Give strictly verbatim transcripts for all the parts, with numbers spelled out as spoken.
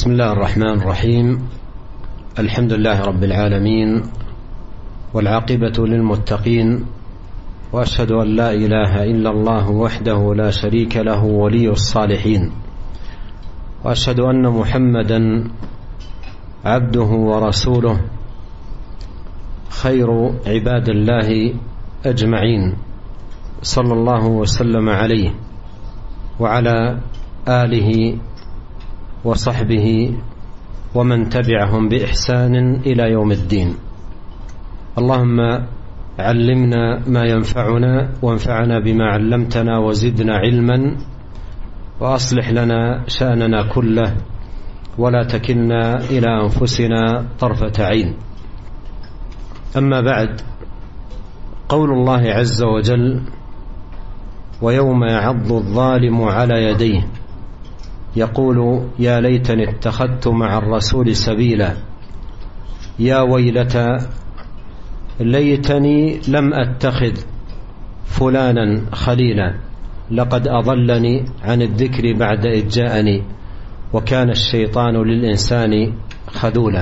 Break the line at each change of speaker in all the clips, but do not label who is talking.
بسم الله الرحمن الرحيم. الحمد لله رب العالمين، والعاقبة للمتقين، وأشهد أن لا إله إلا الله وحده لا شريك له ولي الصالحين، وأشهد أن محمدا عبده ورسوله خير عباد الله أجمعين، صلى الله وسلم عليه وعلى آله وصحبه ومن تبعهم بإحسان إلى يوم الدين. اللهم علمنا ما ينفعنا وانفعنا بما علمتنا وزدنا علما، وأصلح لنا شأننا كله ولا تكلنا إلى أنفسنا طرفة عين. أما بعد، قول الله عز وجل: ويوم يعض الظالم على يديه يقول يا ليتني اتخذت مع الرسول سبيلا، يا ويلتى ليتني لم أتخذ فلانا خليلا، لقد أضلني عن الذكر بعد إذ جاءني وكان الشيطان للإنسان خذولا.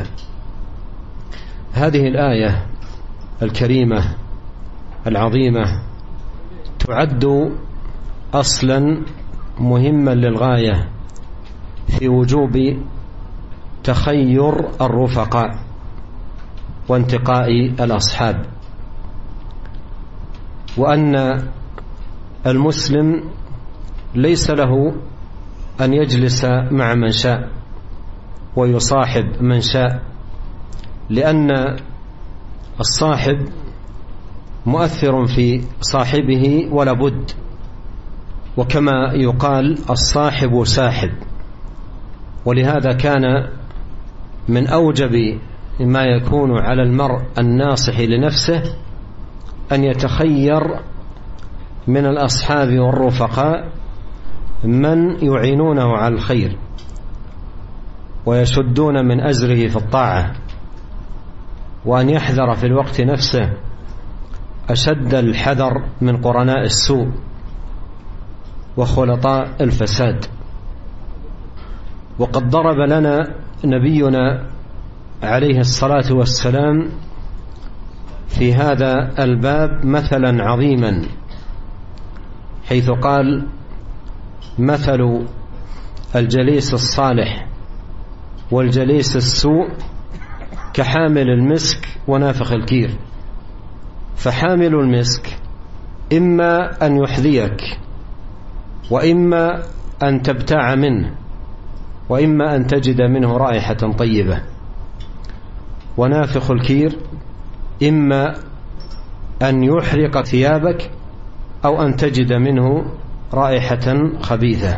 هذه الآية الكريمة العظيمة تعد أصلا مهما للغاية في وجوب تخير الرفقاء وانتقاء الأصحاب، وأن المسلم ليس له أن يجلس مع من شاء ويصاحب من شاء، لأن الصاحب مؤثر في صاحبه ولا بد، وكما يقال الصاحب ساحب. ولهذا كان من أوجب ما يكون على المرء الناصح لنفسه أن يتخير من الأصحاب والرفقاء من يعينونه على الخير ويشدون من أزره في الطاعة، وأن يحذر في الوقت نفسه أشد الحذر من قرناء السوء وخلطاء الفساد. وقد ضرب لنا نبينا عليه الصلاة والسلام في هذا الباب مثلا عظيما، حيث قال: مثل الجليس الصالح والجليس السوء كحامل المسك ونافخ الكير. فحامل المسك إما أن يحذيك، وإما أن تبتاع منه، وإما أن تجد منه رائحة طيبة. ونافخ الكير إما أن يحرق ثيابك أو أن تجد منه رائحة خبيثة.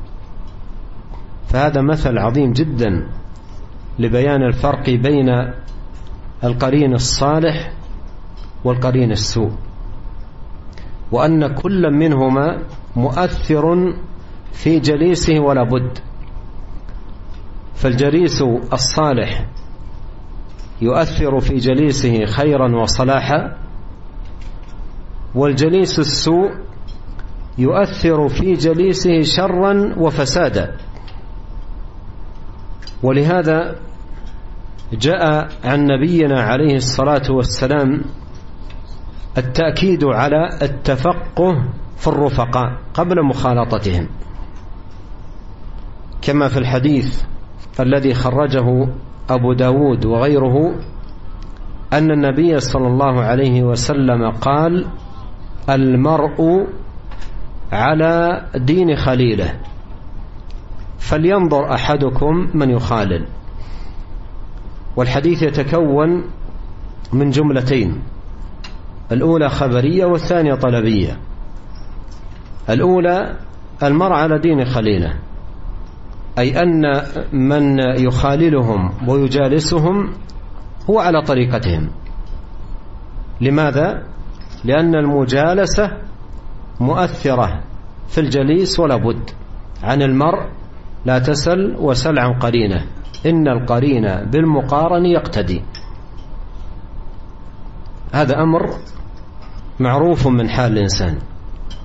فهذا مثل عظيم جدا لبيان الفرق بين القرين الصالح والقرين السوء، وأن كل منهما مؤثر في جليسه ولا بد. فالجليس الصالح يؤثر في جليسه خيرا وصلاحا، والجليس السوء يؤثر في جليسه شرا وفسادا. ولهذا جاء عن نبينا عليه الصلاة والسلام التأكيد على التفقه في الرفقاء قبل مخالطتهم، كما في الحديث الذي خرجه أبو داود وغيره أن النبي صلى الله عليه وسلم قال: المرء على دين خليله فلينظر أحدكم من يخالل. والحديث يتكون من جملتين، الأولى خبرية والثانية طلبية. الأولى: المرء على دين خليله، أي أن من يخاللهم ويجالسهم هو على طريقتهم. لماذا؟ لأن المجالسة مؤثرة في الجليس ولا بد. عن المرء لا تسل وسل عن قرينه، إن القرين بالمقارن يقتدي. هذا أمر معروف من حال الإنسان،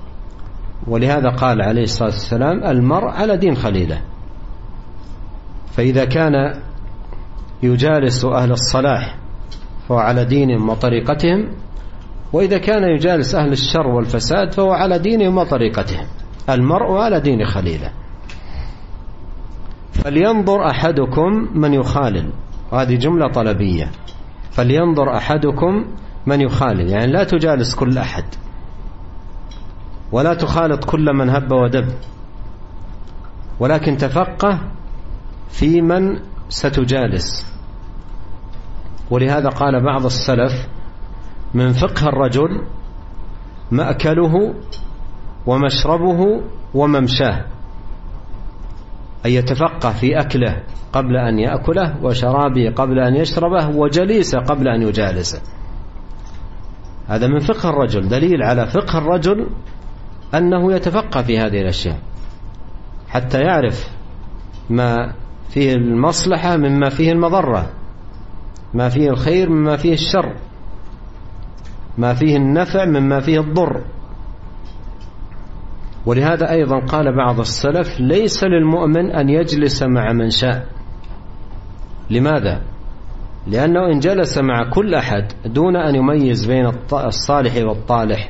ولهذا قال عليه الصلاة والسلام: المرء على دين خليله. فإذا كان يجالس أهل الصلاح فهو على دينهم وطريقتهم، وإذا كان يجالس أهل الشر والفساد فهو على دينهم وطريقتهم. المرء على دين خليله. فلينظر أحدكم من يخالل، وهذه جملة طلبية. فلينظر أحدكم من يخالل، يعني لا تجالس كل أحد، ولا تخالط كل من هب ودب، ولكن تفقه في من ستجالس. ولهذا قال بعض السلف: من فقه الرجل مأكله ومشربه وممشاه، أن يتفقه في أكله قبل أن يأكله، وشرابه قبل أن يشربه، وجليسه قبل أن يجالسه. هذا من فقه الرجل، دليل على فقه الرجل أنه يتفقه في هذه الأشياء حتى يعرف ما فيه المصلحة مما فيه المضرة، ما فيه الخير مما فيه الشر، ما فيه النفع مما فيه الضر. ولهذا أيضا قال بعض السلف: ليس للمؤمن أن يجلس مع من شاء. لماذا؟ لأنه إن جلس مع كل أحد دون أن يميز بين الصالح والطالح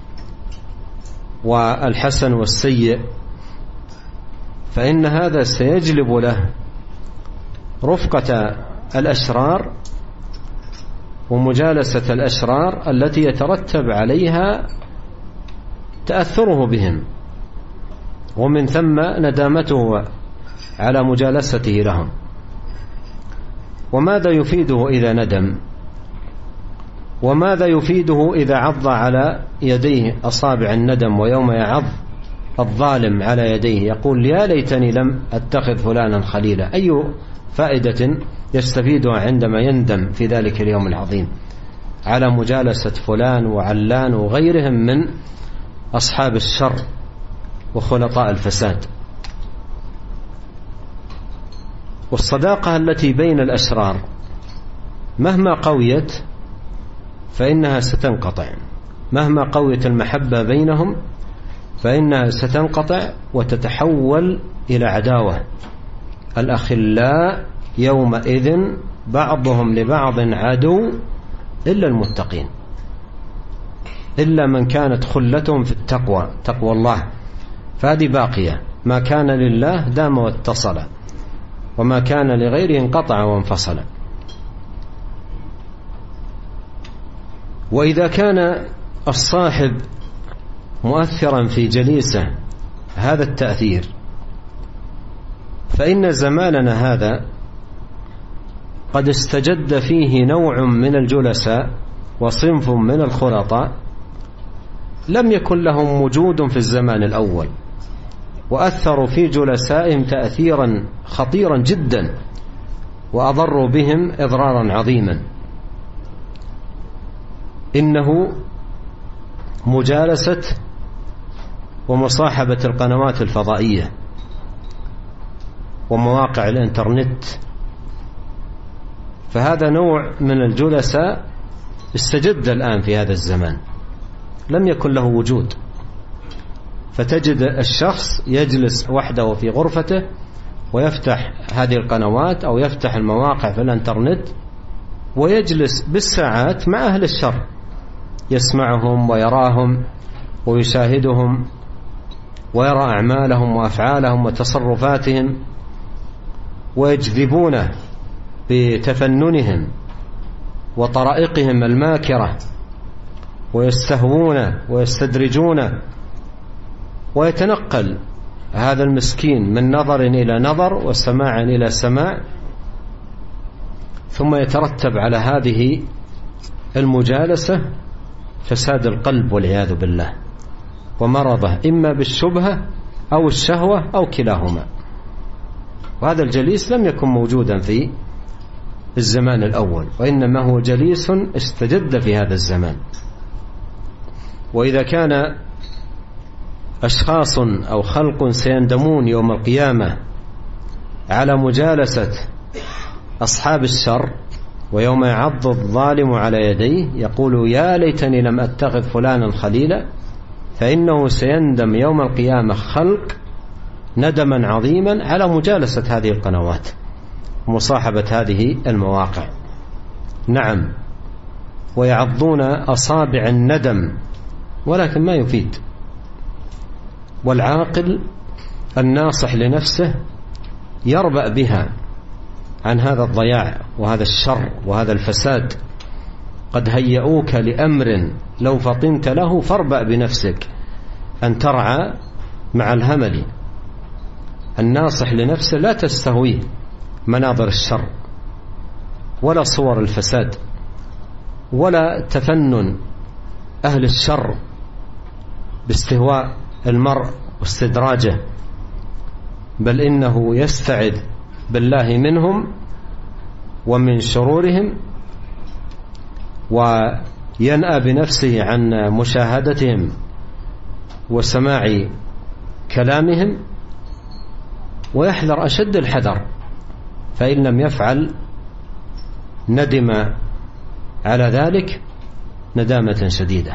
والحسن والسيء، فإن هذا سيجلب له رفقة الأشرار ومجالسة الأشرار التي يترتب عليها تأثره بهم، ومن ثم ندامته على مجالسته لهم. وماذا يفيده إذا ندم؟ وماذا يفيده إذا عض على يديه أصابع الندم، ويوم يعض الظالم على يديه يقول: يا ليتني لم أتخذ فلانا خليلا؟ أي فائدة يستفيدها عندما يندم في ذلك اليوم العظيم على مجالسة فلان وعلان وغيرهم من أصحاب الشر وخلطاء الفساد؟ والصداقة التي بين الأشرار مهما قويت فإنها ستنقطع، مهما قويت المحبة بينهم فإنها ستنقطع وتتحول إلى عداوة. الأخلاء يومئذ بعضهم لبعض عدو إلا المتقين، إلا من كانت خلتهم في التقوى، تقوى الله، فهذه باقية. ما كان لله دام واتصل، وما كان لغيره انقطع وانفصل. وإذا كان الصاحب مؤثرا في جليسه هذا التأثير، فإن زماننا هذا قد استجد فيه نوع من الجلساء وصنف من الخلطاء لم يكن لهم وجود في الزمان الأول، وأثروا في جلسائهم تأثيرا خطيرا جدا، وأضروا بهم إضرارا عظيما. إنه مجالسة ومصاحبة القنوات الفضائية ومواقع الإنترنت. فهذا نوع من الجلساء استجد الآن في هذا الزمان، لم يكن له وجود. فتجد الشخص يجلس وحده في غرفته ويفتح هذه القنوات أو يفتح المواقع في الإنترنت ويجلس بالساعات مع أهل الشر، يسمعهم ويراهم ويشاهدهم ويرى أعمالهم وأفعالهم وتصرفاتهم، ويجذبونه بتفننهم وطرائقهم الماكرة، ويستهوونه ويستدرجونه، ويتنقل هذا المسكين من نظر إلى نظر وسماع إلى سماع، ثم يترتب على هذه المجالسة فساد القلب والعياذ بالله، ومرضه إما بالشبهة أو الشهوة أو كلاهما. وهذا الجليس لم يكن موجودا في الزمان الأول، وإنما هو جليس استجد في هذا الزمان. وإذا كان أشخاص أو خلق سيندمون يوم القيامة على مجالسة أصحاب الشر، ويوم يعض الظالم على يديه يقول: يا ليتني لم أتخذ فلانا خليلا، فإنه سيندم يوم القيامة خلق ندما عظيما على مجالسة هذه القنوات. مصاحبة هذه المواقع. نعم، ويعضون أصابع الندم ولكن ما يفيد. والعاقل الناصح لنفسه يربأ بها عن هذا الضياع وهذا الشر وهذا الفساد. قد هيئوك لأمر لو فطنت له فاربأ بنفسك أن ترعى مع الهمل. الناصح لنفسه لا تستهويه مناظر الشر ولا صور الفساد ولا تفنن أهل الشر باستهواء المرء واستدراجه، بل إنه يستعذ بالله منهم ومن شرورهم، وينأى بنفسه عن مشاهدتهم وسماع كلامهم، ويحذر أشد الحذر، فإن لم يفعل ندم على ذلك ندامة شديدة.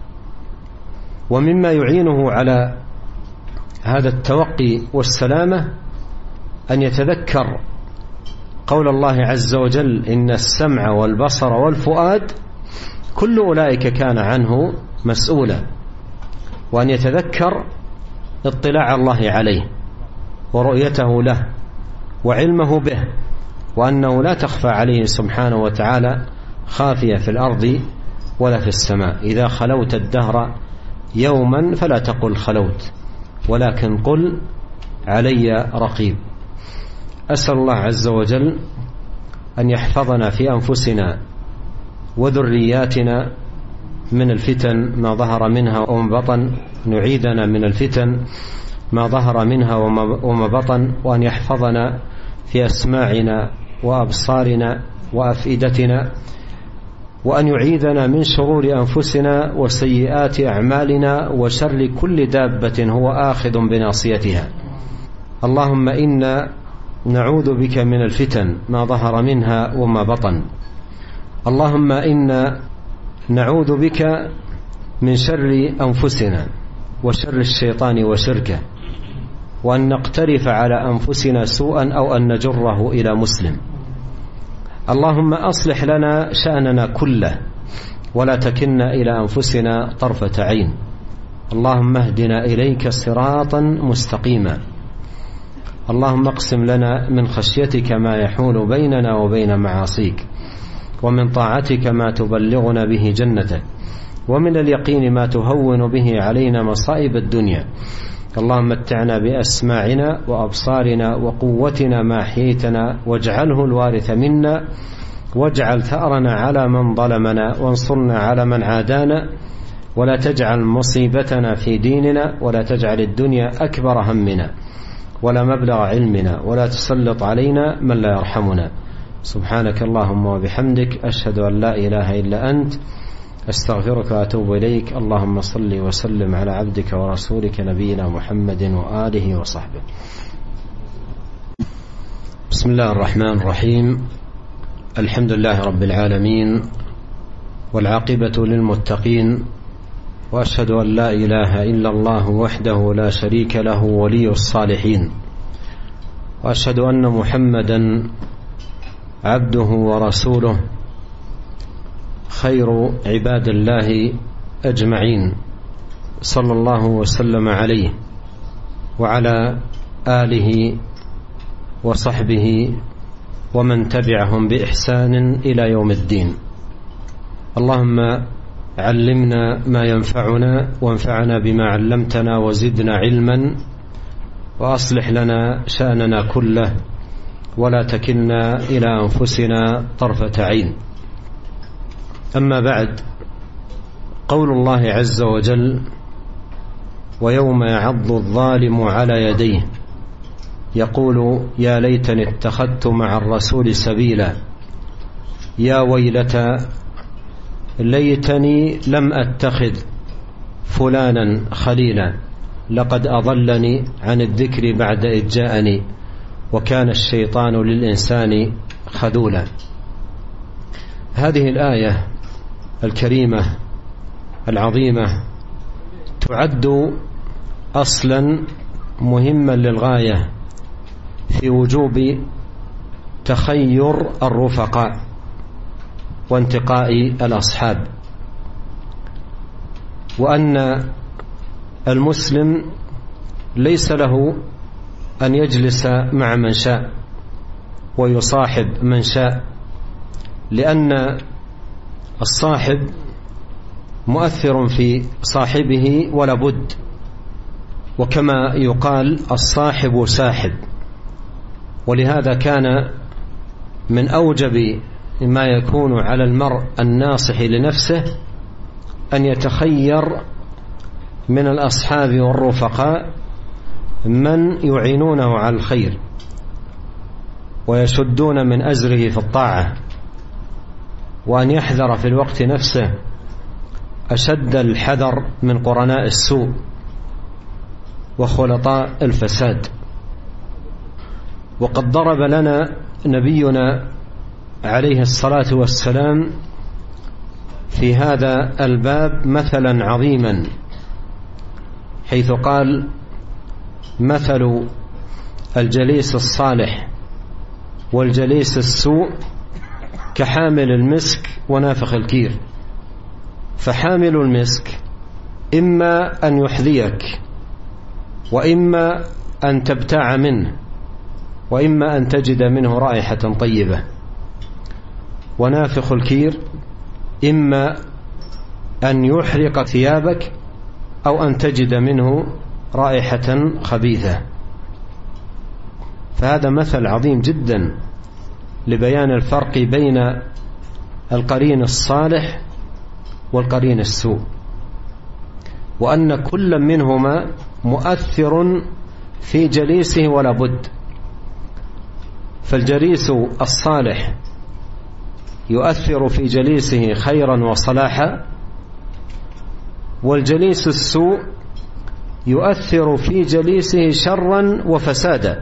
ومما يعينه على هذا التوقي والسلامة أن يتذكر قول الله عز وجل: إن السمع والبصر والفؤاد كل أولئك كان عنه مسؤولا، وأن يتذكر اطلاع الله عليه ورؤيته له وعلمه به، وأنه لا تخفى عليه سبحانه وتعالى خافية في الأرض ولا في السماء. إذا خلوت الدهر يوما فلا تقل خلوت، ولكن قل علي رقيب. أسأل الله عز وجل أن يحفظنا في أنفسنا وذرياتنا من الفتن ما ظهر منها وما بطن، نعيدنا من الفتن ما ظهر منها وما بطن، وأن يحفظنا في أسماعنا وأبصارنا وأفئدتنا، وأن يعيذنا من شرور أنفسنا وسيئات أعمالنا وشر كل دابة هو آخذ بناصيتها. اللهم إنا نعوذ بك من الفتن ما ظهر منها وما بطن. اللهم إنا نعوذ بك من شر أنفسنا وشر الشيطان وشركه، وأن نقترف على أنفسنا سوءا أو أن نجره إلى مسلم. اللهم أصلح لنا شأننا كله ولا تكلنا إلى أنفسنا طرفة عين. اللهم اهدنا إليك صراطا مستقيما. اللهم اقسم لنا من خشيتك ما يحول بيننا وبين معاصيك، ومن طاعتك ما تبلغنا به جنتك، ومن اليقين ما تهون به علينا مصائب الدنيا. اللهم متعنا بأسماعنا وأبصارنا وقوتنا ما أحييتنا، واجعله الوارث منا، واجعل ثأرنا على من ظلمنا، وانصرنا على من عادانا، ولا تجعل مصيبتنا في ديننا، ولا تجعل الدنيا أكبر همنا ولا مبلغ علمنا، ولا تسلط علينا من لا يرحمنا. سبحانك اللهم وبحمدك، أشهد أن لا إله إلا أنت، أستغفرك وأتوب إليك. اللهم صل وسلم على عبدك ورسولك نبينا محمد وآله وصحبه. بسم الله الرحمن الرحيم. الحمد لله رب العالمين، والعاقبة للمتقين، وأشهد أن لا إله إلا الله وحده لا شريك له ولي الصالحين، وأشهد أن محمدا عبده ورسوله خير عباد الله أجمعين، صلى الله وسلم عليه وعلى آله وصحبه ومن تبعهم بإحسان إلى يوم الدين. اللهم علمنا ما ينفعنا، وانفعنا بما علمتنا، وزدنا علما، وأصلح لنا شأننا كله، ولا تكلنا إلى أنفسنا طرفة عين. أما بعد، قول الله عز وجل: ويوم يعض الظالم على يديه يقول يا ليتني اتخذت مع الرسول سبيلا، يا ويلتى ليتني لم أتخذ فلانا خليلا، لقد أضلني عن الذكر بعد إذ جاءني، وكان الشيطان للإنسان خذولا. هذه الآية الكريمة العظيمة تعد أصلا مهما للغاية في وجوب تخير الرفقاء وانتقاء الأصحاب، وأن المسلم ليس له أن يجلس مع من شاء ويصاحب من شاء، لأن الصاحب مؤثر في صاحبه ولا بد، وكما يقال الصاحب ساحب. ولهذا كان من أوجب ما يكون على المرء الناصح لنفسه أن يتخير من الأصحاب والرفقاء من يعينونه على الخير ويشدون من أزره في الطاعة، وأن يحذر في الوقت نفسه أشد الحذر من قرناء السوء وخلطاء الفساد. وقد ضرب لنا نبينا عليه الصلاة والسلام في هذا الباب مثلا عظيما، حيث قال: مثل الجليس الصالح والجليس السوء كحامل المسك ونافخ الكير. فحامل المسك إما أن يحذيك، وإما أن تبتاع منه، وإما أن تجد منه رائحة طيبة. ونافخ الكير إما أن يحرق ثيابك أو أن تجد منه رائحة خبيثة. فهذا مثل عظيم جدا لبيان الفرق بين القرين الصالح والقرين السوء، وأن كل منهما مؤثر في جليسه ولا بد. فالجليس الصالح يؤثر في جليسه خيرا وصلاحا، والجليس السوء يؤثر في جليسه شرا وفسادا.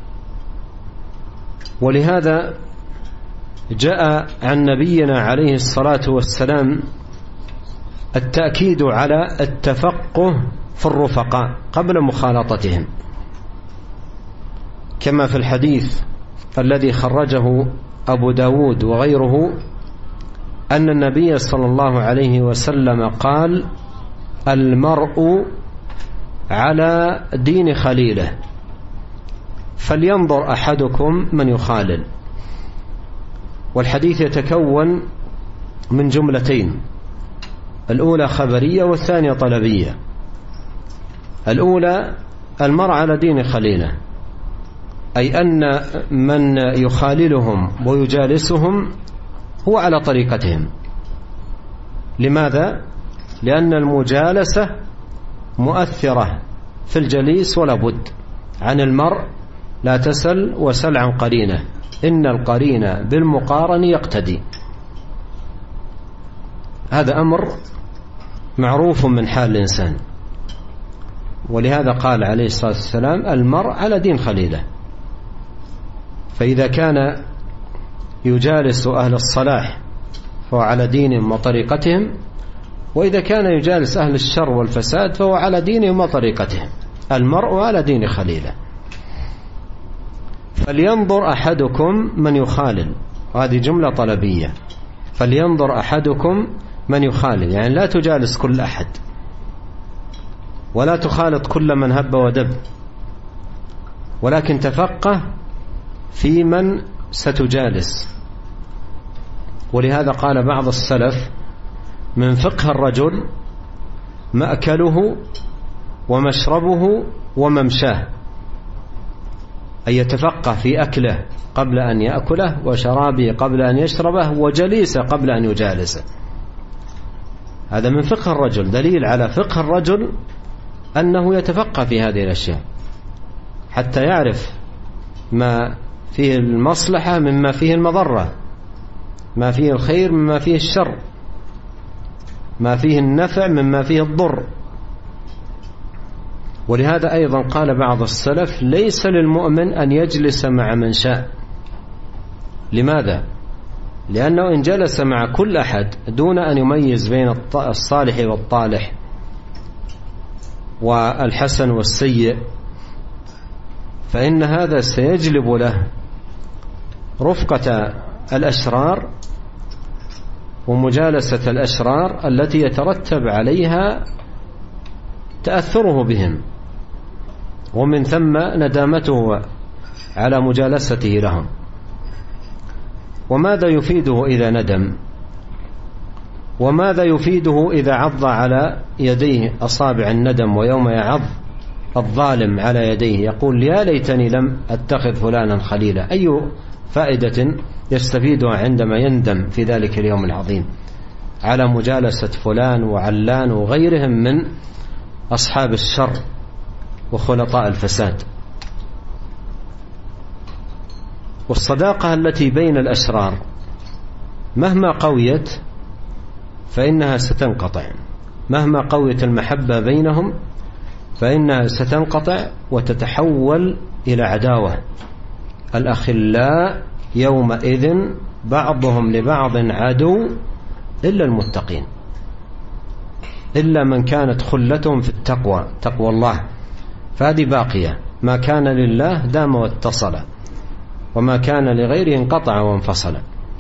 ولهذا جاء عن نبينا عليه الصلاة والسلام التأكيد على التفقه في الرفقاء قبل مخالطتهم، كما في الحديث الذي خرجه أبو داود وغيره أن النبي صلى الله عليه وسلم قال: المرء على دين خليله فلينظر أحدكم من يخالل. والحديث يتكون من جملتين، الأولى خبرية والثانية طلبية. الأولى: المرء على دين خليله، أي أن من يخاللهم ويجالسهم هو على طريقتهم. لماذا؟ لأن المجالسة مؤثرة في الجليس ولا بد. عن المرء لا تسل وسل عن قرينه، إن القرين بالمقارن يقتدي. هذا أمر معروف من حال الإنسان، ولهذا قال عليه الصلاة والسلام: المرء على دين خليله. فإذا كان يجالس أهل الصلاح فهو على دينهم وطريقتهم، وإذا كان يجالس أهل الشر والفساد فهو على دينهم وطريقتهم. المرء على دين خليله. فلينظر أحدكم من يخالل، وهذه جملة طلبية. فلينظر أحدكم من يخالل، يعني لا تجالس كل أحد، ولا تخالط كل من هب ودب، ولكن تفقه في من ستجالس. ولهذا قال بعض السلف: من فقه الرجل مأكله ومشربه وممشاه، أن يتفقه في أكله قبل أن يأكله، وشرابه قبل أن يشربه، وجليسه قبل أن يجالسه. هذا من فقه الرجل، دليل على فقه الرجل أنه يتفقه في هذه الأشياء حتى يعرف ما فيه المصلحة مما فيه المضرة، ما فيه الخير مما فيه الشر، ما فيه النفع مما فيه الضر. ولهذا أيضا قال بعض السلف: ليس للمؤمن أن يجلس مع من شاء. لماذا؟ لأنه إن جلس مع كل أحد دون أن يميز بين الصالح والطالح والحسن والسيء، فإن هذا سيجلب له رفقة الأشرار ومجالسة الأشرار التي يترتب عليها تأثره بهم، ومن ثم ندامته على مجالسته لهم. وماذا يفيده إذا ندم؟ وماذا يفيده إذا عض على يديه أصابع الندم، ويوم يعض الظالم على يديه يقول يا ليتني لم أتخذ فلانا خليلا؟ أي فائدة يستفيدها عندما يندم في ذلك اليوم العظيم على مجالسة فلان وعلان وغيرهم من أصحاب الشر وخلطاء الفساد؟ والصداقة التي بين الأشرار مهما قويت فإنها ستنقطع، مهما قويت المحبة بينهم فإنها ستنقطع وتتحول إلى عداوة. الأخلاء يومئذ بعضهم لبعض عدو إلا المتقين، إلا من كانت خلتهم في التقوى، تقوى الله، فهذه باقية. ما كان لله دام واتصل، وما كان لغيره انقطع وانفصل.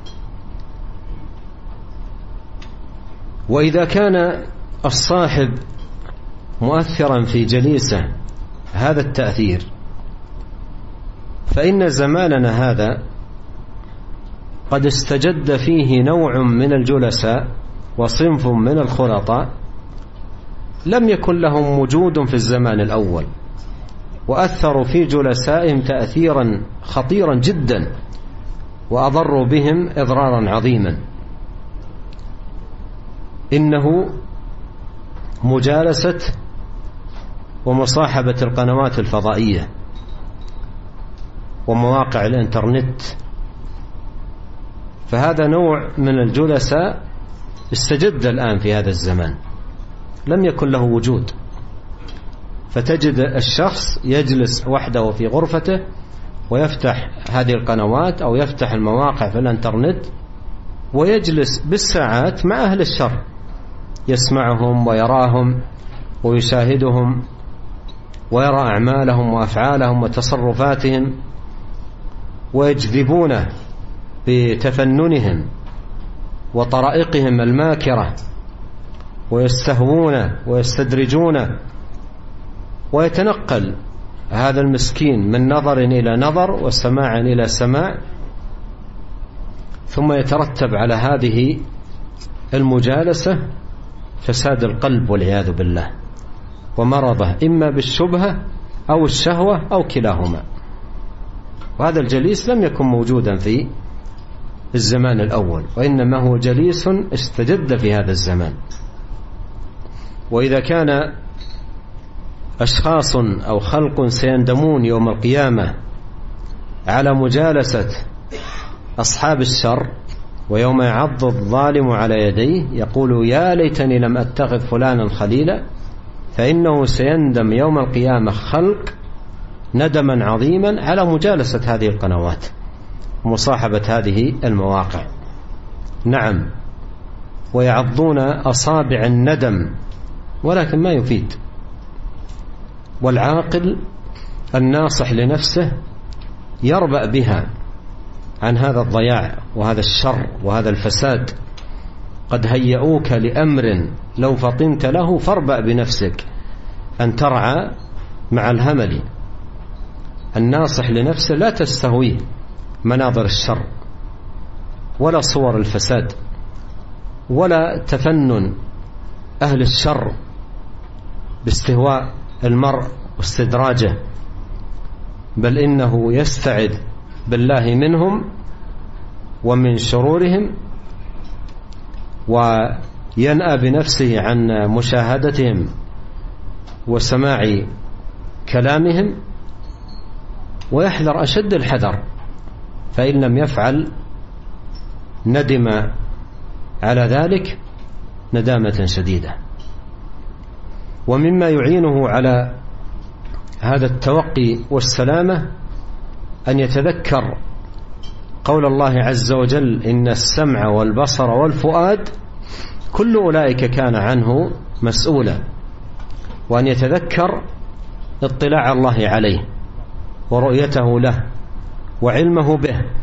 وإذا كان الصاحب مؤثرا في جليسه هذا التأثير، فإن زماننا هذا قد استجد فيه نوع من الجلساء وصنف من الخلطاء لم يكن لهم وجود في الزمان الأول، وأثروا في جلسائهم تأثيرا خطيرا جدا، وأضروا بهم إضرارا عظيما. إنه مجالسة ومصاحبة القنوات الفضائية ومواقع الإنترنت، فهذا نوع من الجلساء استجد الآن في هذا الزمان، لم يكن له وجود. فتجد الشخص يجلس وحده في غرفته ويفتح هذه القنوات أو يفتح المواقع في الإنترنت ويجلس بالساعات مع أهل الشر، يسمعهم ويراهم ويشاهدهم ويرى أعمالهم وأفعالهم وتصرفاتهم، ويجذبونه بتفننهم وطرائقهم الماكرة، ويستهوونه ويستدرجونه، ويتنقل هذا المسكين من نظر إلى نظر وسماع إلى سماع، ثم يترتب على هذه المجالسة فساد القلب والعياذ بالله، ومرضه إما بالشبهة أو الشهوة أو كلاهما. وهذا الجليس لم يكن موجودا في الزمان الأول، وإنما هو جليس استجد في هذا الزمان. وإذا كان أشخاص أو خلق سيندمون يوم القيامة على مجالسة أصحاب الشر، ويوم يعض الظالم على يديه يقول يا ليتني لم أتخذ فلانا خليلا، فإنه سيندم يوم القيامة خلق ندما عظيما على مجالسة هذه القنوات ومصاحبة هذه المواقع. نعم، ويعضون أصابع الندم ولكن ما يفيد. والعاقل الناصح لنفسه يربأ بها عن هذا الضياع وهذا الشر وهذا الفساد. قد هيئوك لأمر لو فطنت له فاربأ بنفسك أن ترعى مع الهمل. الناصح لنفسه لا تستهويه مناظر الشر ولا صور الفساد ولا تفنن أهل الشر باستهواء المرء واستدراجه، بل إنه يستعذ بالله منهم ومن شرورهم، وينأى بنفسه عن مشاهدتهم وسماع كلامهم، ويحذر أشد الحذر، فإن لم يفعل ندم على ذلك ندامة شديدة. ومما يعينه على هذا التوقي والسلامة أن يتذكر قول الله عز وجل إن السمع والبصر والفؤاد كل أولئك كان عنه مسؤولا، وأن يتذكر اطلاع الله عليه ورؤيته له وعلمه به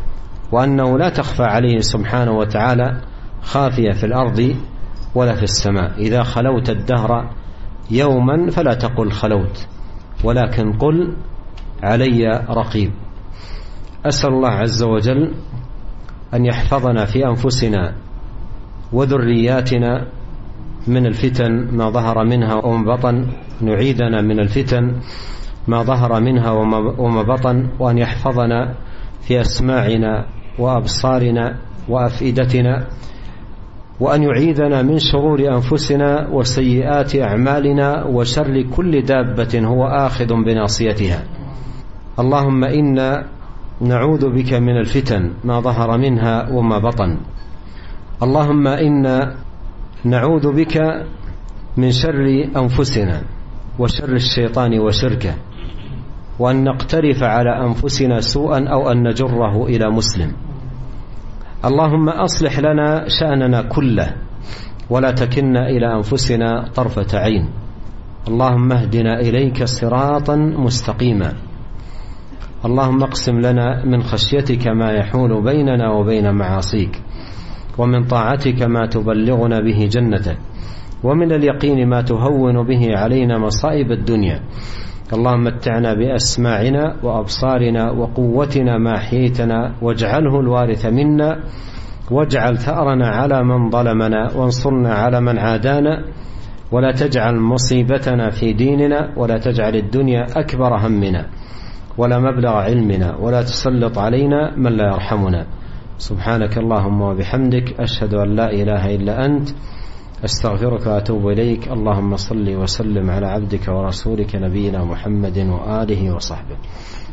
وأنه لا تخفى عليه سبحانه وتعالى خافية في الأرض ولا في السماء. إذا خلوت الدهر يوما فلا تقل خلوت، ولكن قل علي رقيب. أسأل الله عز وجل أن يحفظنا في أنفسنا وذرياتنا من الفتن ما ظهر منها وما بطن، نعيذنا من الفتن ما ظهر منها وما بطن، وأن يحفظنا في أسماعنا وأبصارنا وأفئدتنا، وأن يعيذنا من شرور أنفسنا وسيئات أعمالنا وشر كل دابة هو آخذ بناصيتها. اللهم إنا نعوذ بك من الفتن ما ظهر منها وما بطن. اللهم إنا نعوذ بك من شر أنفسنا وشر الشيطان وشركه، وأن نقترف على أنفسنا سوءا أو أن نجره إلى مسلم. اللهم أصلح لنا شأننا كله ولا تكلنا إلى أنفسنا طرفة عين. اللهم اهدنا إليك صراطا مستقيما. اللهم اقسم لنا من خشيتك ما يحول بيننا وبين معاصيك، ومن طاعتك ما تبلغنا به جنتك، ومن اليقين ما تهون به علينا مصائب الدنيا. اللهم متعنا بأسماعنا وأبصارنا وقوتنا ما أحييتنا، واجعله الوارث منا، واجعل ثأرنا على من ظلمنا، وانصرنا على من عادانا، ولا تجعل مصيبتنا في ديننا، ولا تجعل الدنيا أكبر همنا ولا مبلغ علمنا، ولا تسلط علينا من لا يرحمنا. سبحانك اللهم وبحمدك، أشهد أن لا إله إلا أنت، أستغفرك وأتوب إليك. اللهم صل وسلم على عبدك ورسولك نبينا محمد وآله وصحبه.